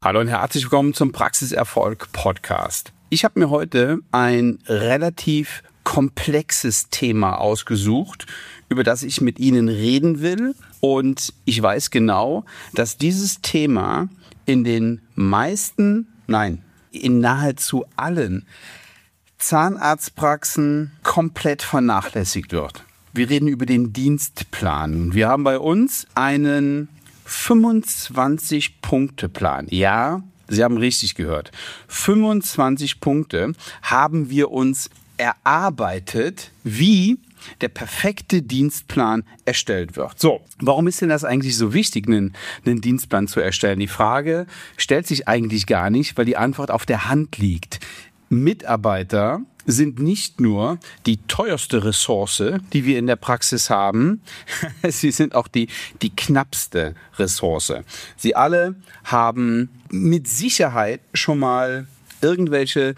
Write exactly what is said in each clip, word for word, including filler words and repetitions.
Hallo und herzlich willkommen zum Praxiserfolg Podcast. Ich habe mir heute ein relativ komplexes Thema ausgesucht, über das ich mit Ihnen reden will. Und ich weiß genau, dass dieses Thema in den meisten, nein, in nahezu allen Zahnarztpraxen komplett vernachlässigt wird. Wir reden über den Dienstplan. Wir haben bei uns einen fünfundzwanzig-Punkte-Plan. Ja, Sie haben richtig gehört. fünfundzwanzig Punkte haben wir uns erarbeitet, wie der perfekte Dienstplan erstellt wird. So, warum ist denn das eigentlich so wichtig, einen, einen Dienstplan zu erstellen? Die Frage stellt sich eigentlich gar nicht, weil die Antwort auf der Hand liegt. Mitarbeiter sind nicht nur die teuerste Ressource, die wir in der Praxis haben, sie sind auch die, die knappste Ressource. Sie alle haben mit Sicherheit schon mal irgendwelche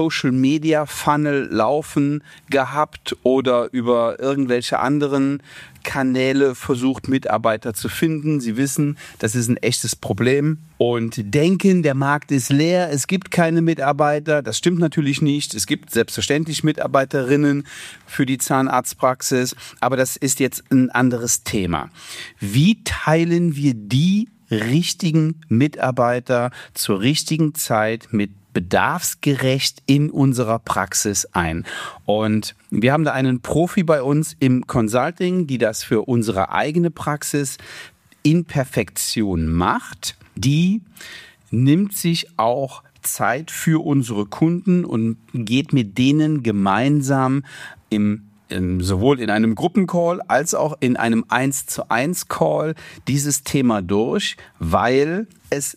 Social-Media-Funnel laufen gehabt oder über irgendwelche anderen Kanäle versucht, Mitarbeiter zu finden. Sie wissen, das ist ein echtes Problem und denken, der Markt ist leer, es gibt keine Mitarbeiter. Das stimmt natürlich nicht. Es gibt selbstverständlich Mitarbeiterinnen für die Zahnarztpraxis, aber das ist jetzt ein anderes Thema. Wie teilen wir die richtigen Mitarbeiter zur richtigen Zeit mit bedarfsgerecht in unserer Praxis ein? Und wir haben da einen Profi bei uns im Consulting, die das für unsere eigene Praxis in Perfektion macht. Die nimmt sich auch Zeit für unsere Kunden und geht mit denen gemeinsam im sowohl in einem Gruppencall als auch in einem eins zu eins Call dieses Thema durch, weil es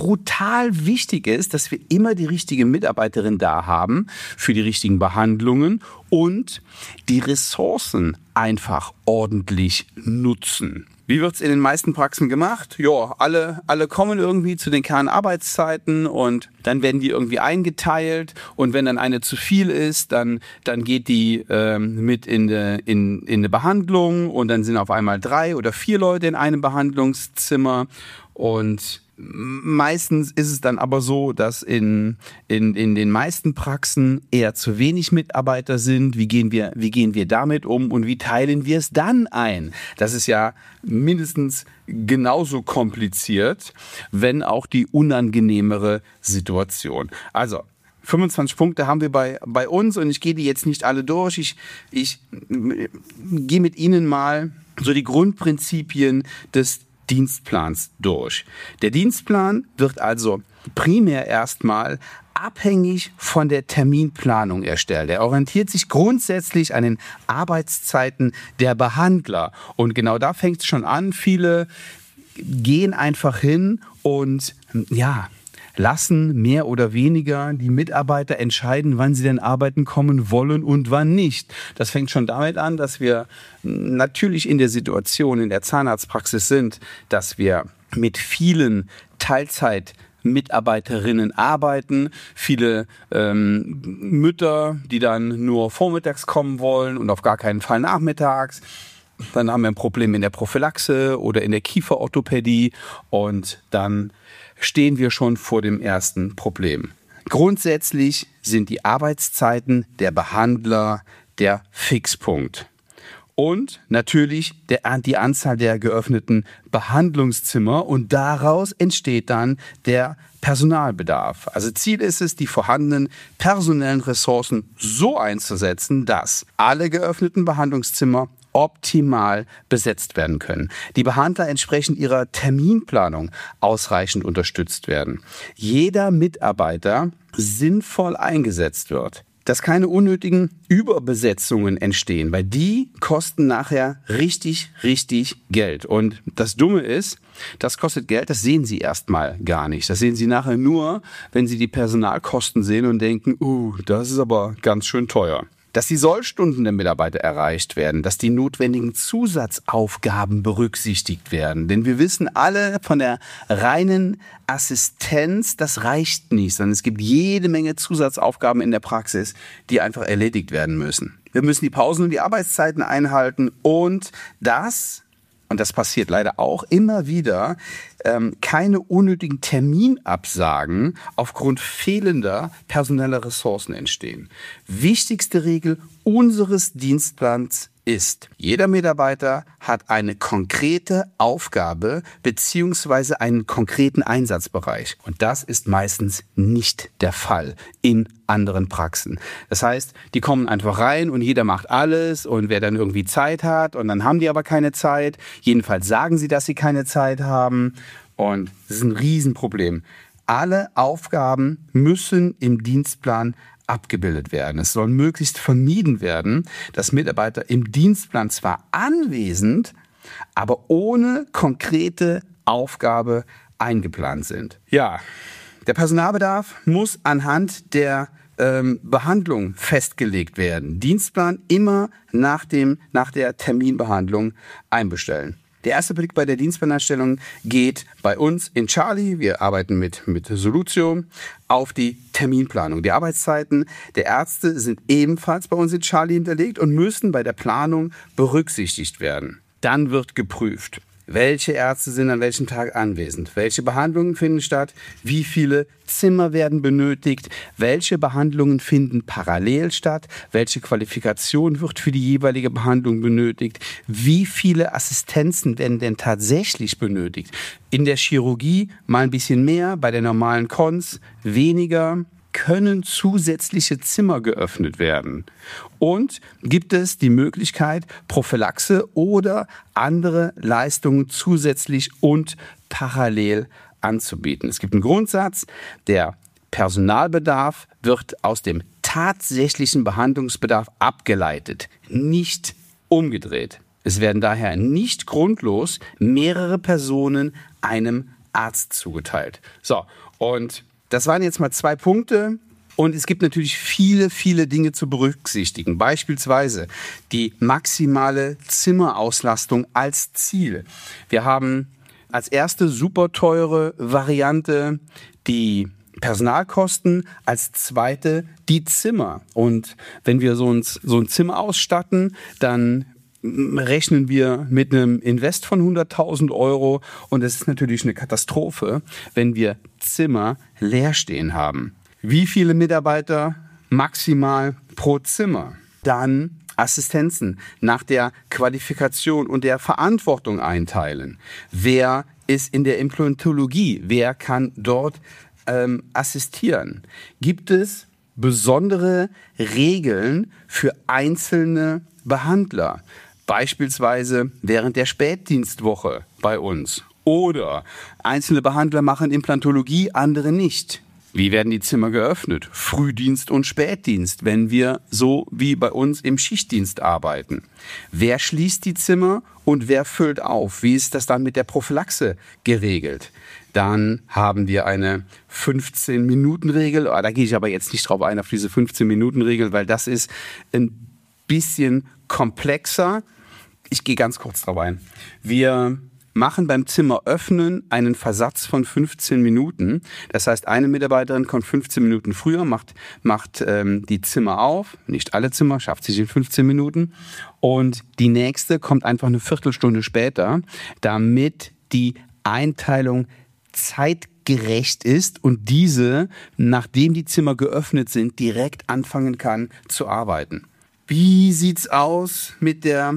brutal wichtig ist, dass wir immer die richtige Mitarbeiterin da haben für die richtigen Behandlungen und die Ressourcen einfach ordentlich nutzen. Wie wird es in den meisten Praxen gemacht? Ja, alle, alle kommen irgendwie zu den Kernarbeitszeiten und dann werden die irgendwie eingeteilt und wenn dann eine zu viel ist, dann, dann geht die ähm, mit in eine in, in eine Behandlung und dann sind auf einmal drei oder vier Leute in einem Behandlungszimmer und meistens ist es dann aber so, dass in, in, in den meisten Praxen eher zu wenig Mitarbeiter sind. Wie gehen wir, wie gehen wir damit um und wie teilen wir es dann ein? Das ist ja mindestens genauso kompliziert, wenn auch die unangenehmere Situation. Also, fünfundzwanzig Punkte haben wir bei, bei uns und ich gehe die jetzt nicht alle durch. Ich, ich gehe mit Ihnen mal so die Grundprinzipien des Dienstplans durch. Der Dienstplan wird also primär erstmal abhängig von der Terminplanung erstellt. Er orientiert sich grundsätzlich an den Arbeitszeiten der Behandler. Und genau da fängt es schon an. Viele gehen einfach hin und ja, lassen mehr oder weniger die Mitarbeiter entscheiden, wann sie denn arbeiten kommen wollen und wann nicht. Das fängt schon damit an, dass wir natürlich in der Situation in der Zahnarztpraxis sind, dass wir mit vielen Teilzeit-Mitarbeiterinnen arbeiten, viele ähm, Mütter, die dann nur vormittags kommen wollen und auf gar keinen Fall nachmittags. Dann haben wir ein Problem in der Prophylaxe oder in der Kieferorthopädie und dann stehen wir schon vor dem ersten Problem. Grundsätzlich sind die Arbeitszeiten der Behandler der Fixpunkt. Und natürlich der, die Anzahl der geöffneten Behandlungszimmer und daraus entsteht dann der Personalbedarf. Also Ziel ist es, die vorhandenen personellen Ressourcen so einzusetzen, dass alle geöffneten Behandlungszimmer optimal besetzt werden können. Die Behandler entsprechend ihrer Terminplanung ausreichend unterstützt werden. Jeder Mitarbeiter sinnvoll eingesetzt wird. Dass keine unnötigen Überbesetzungen entstehen, weil die kosten nachher richtig, richtig Geld. Und das Dumme ist, das kostet Geld, das sehen Sie erstmal gar nicht. Das sehen Sie nachher nur, wenn Sie die Personalkosten sehen und denken, uh, das ist aber ganz schön teuer. Dass die Sollstunden der Mitarbeiter erreicht werden, dass die notwendigen Zusatzaufgaben berücksichtigt werden. Denn wir wissen alle von der reinen Assistenz, das reicht nicht, sondern es gibt jede Menge Zusatzaufgaben in der Praxis, die einfach erledigt werden müssen. Wir müssen die Pausen und die Arbeitszeiten einhalten und das und das passiert leider auch immer wieder, ähm, keine unnötigen Terminabsagen aufgrund fehlender personeller Ressourcen entstehen. Wichtigste Regel unseres Dienstplans ist, jeder Mitarbeiter hat eine konkrete Aufgabe beziehungsweise einen konkreten Einsatzbereich. Und das ist meistens nicht der Fall in anderen Praxen. Das heißt, die kommen einfach rein und jeder macht alles und wer dann irgendwie Zeit hat und dann haben die aber keine Zeit. Jedenfalls sagen sie, dass sie keine Zeit haben und das ist ein Riesenproblem. Alle Aufgaben müssen im Dienstplan abgebildet werden. Es soll möglichst vermieden werden, dass Mitarbeiter im Dienstplan zwar anwesend, aber ohne konkrete Aufgabe eingeplant sind. Ja, der Personalbedarf muss anhand der ähm, Behandlung festgelegt werden. Dienstplan immer nach dem, nach der Terminbehandlung einbestellen. Der erste Blick bei der Dienstplanerstellung geht bei uns in Charlie, wir arbeiten mit, mit Solutio, auf die Terminplanung. Die Arbeitszeiten der Ärzte sind ebenfalls bei uns in Charlie hinterlegt und müssen bei der Planung berücksichtigt werden. Dann wird geprüft, welche Ärzte sind an welchem Tag anwesend, welche Behandlungen finden statt, wie viele Zimmer werden benötigt, welche Behandlungen finden parallel statt, welche Qualifikation wird für die jeweilige Behandlung benötigt, wie viele Assistenzen werden denn tatsächlich benötigt. In der Chirurgie mal ein bisschen mehr, bei der normalen Cons weniger. Können zusätzliche Zimmer geöffnet werden? Und gibt es die Möglichkeit, Prophylaxe oder andere Leistungen zusätzlich und parallel anzubieten? Es gibt einen Grundsatz, der Personalbedarf wird aus dem tatsächlichen Behandlungsbedarf abgeleitet, nicht umgedreht. Es werden daher nicht grundlos mehrere Personen einem Arzt zugeteilt. So, und das waren jetzt mal zwei Punkte und es gibt natürlich viele, viele Dinge zu berücksichtigen. Beispielsweise die maximale Zimmerauslastung als Ziel. Wir haben als erste super teure Variante die Personalkosten, als zweite die Zimmer. Und wenn wir so ein, so ein Zimmer ausstatten, dann rechnen wir mit einem Invest von hunderttausend Euro und es ist natürlich eine Katastrophe, wenn wir Zimmer leer stehen haben. Wie viele Mitarbeiter maximal pro Zimmer? Dann Assistenzen nach der Qualifikation und der Verantwortung einteilen. Wer ist in der Implantologie? Wer kann dort ähm, assistieren? Gibt es besondere Regeln für einzelne Behandler? Beispielsweise während der Spätdienstwoche bei uns. Oder einzelne Behandler machen Implantologie, andere nicht. Wie werden die Zimmer geöffnet? Frühdienst und Spätdienst, wenn wir so wie bei uns im Schichtdienst arbeiten. Wer schließt die Zimmer und wer füllt auf? Wie ist das dann mit der Prophylaxe geregelt? Dann haben wir eine fünfzehn-Minuten-Regel. Da gehe ich aber jetzt nicht drauf ein, auf diese fünfzehn-Minuten-Regel, weil das ist ein bisschen komplexer. Ich gehe ganz kurz drauf ein. Wir machen beim Zimmer öffnen einen Versatz von fünfzehn Minuten. Das heißt, eine Mitarbeiterin kommt fünfzehn Minuten früher, macht, macht ähm, die Zimmer auf. Nicht alle Zimmer, schafft sich in fünfzehn Minuten. Und die nächste kommt einfach eine Viertelstunde später, damit die Einteilung zeitgerecht ist und diese, nachdem die Zimmer geöffnet sind, direkt anfangen kann zu arbeiten. Wie sieht's aus mit der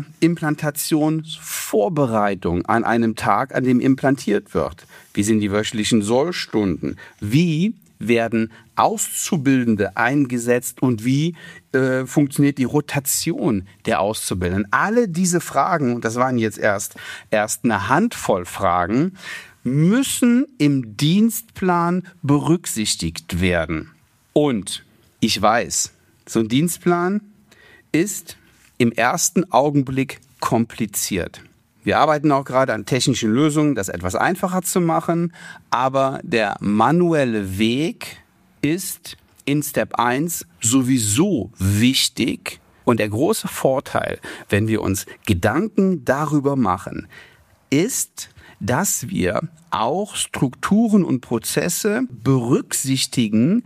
Implantationsvorbereitung an einem Tag, an dem implantiert wird? Wie sind die wöchentlichen Sollstunden? Wie werden Auszubildende eingesetzt und wie äh, funktioniert die Rotation der Auszubildenden? Alle diese Fragen, und das waren jetzt erst, erst eine Handvoll Fragen, müssen im Dienstplan berücksichtigt werden. Und ich weiß, so ein Dienstplan ist im ersten Augenblick kompliziert. Wir arbeiten auch gerade an technischen Lösungen, das etwas einfacher zu machen, aber der manuelle Weg ist in Step eins sowieso wichtig und der große Vorteil, wenn wir uns Gedanken darüber machen, ist, dass wir auch Strukturen und Prozesse berücksichtigen,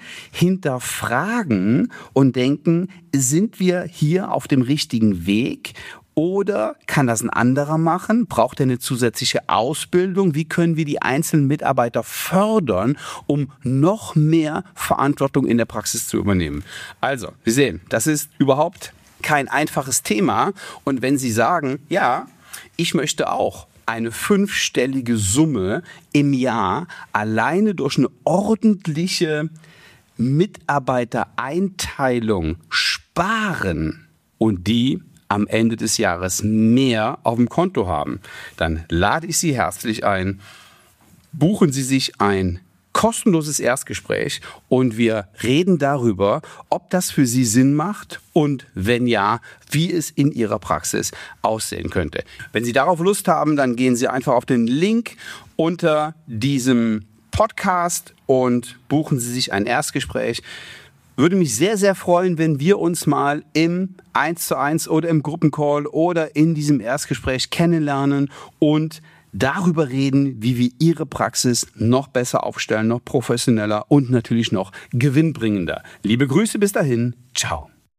hinterfragen und denken, sind wir hier auf dem richtigen Weg Oder kann das ein anderer machen? Braucht er eine zusätzliche Ausbildung? Wie können wir die einzelnen Mitarbeiter fördern, um noch mehr Verantwortung in der Praxis zu übernehmen? Also, wir sehen, das ist überhaupt kein einfaches Thema. Und wenn Sie sagen, ja, ich möchte auch eine fünfstellige Summe im Jahr alleine durch eine ordentliche Mitarbeitereinteilung sparen und die am Ende des Jahres mehr auf dem Konto haben, dann lade ich Sie herzlich ein, buchen Sie sich ein kostenloses Erstgespräch und wir reden darüber, ob das für Sie Sinn macht und wenn ja, wie es in Ihrer Praxis aussehen könnte. Wenn Sie darauf Lust haben, dann gehen Sie einfach auf den Link unter diesem Podcast und buchen Sie sich ein Erstgespräch. Würde mich sehr, sehr freuen, wenn wir uns mal im eins zu eins oder im Gruppencall oder in diesem Erstgespräch kennenlernen und darüber reden, wie wir Ihre Praxis noch besser aufstellen, noch professioneller und natürlich noch gewinnbringender. Liebe Grüße bis dahin. Ciao.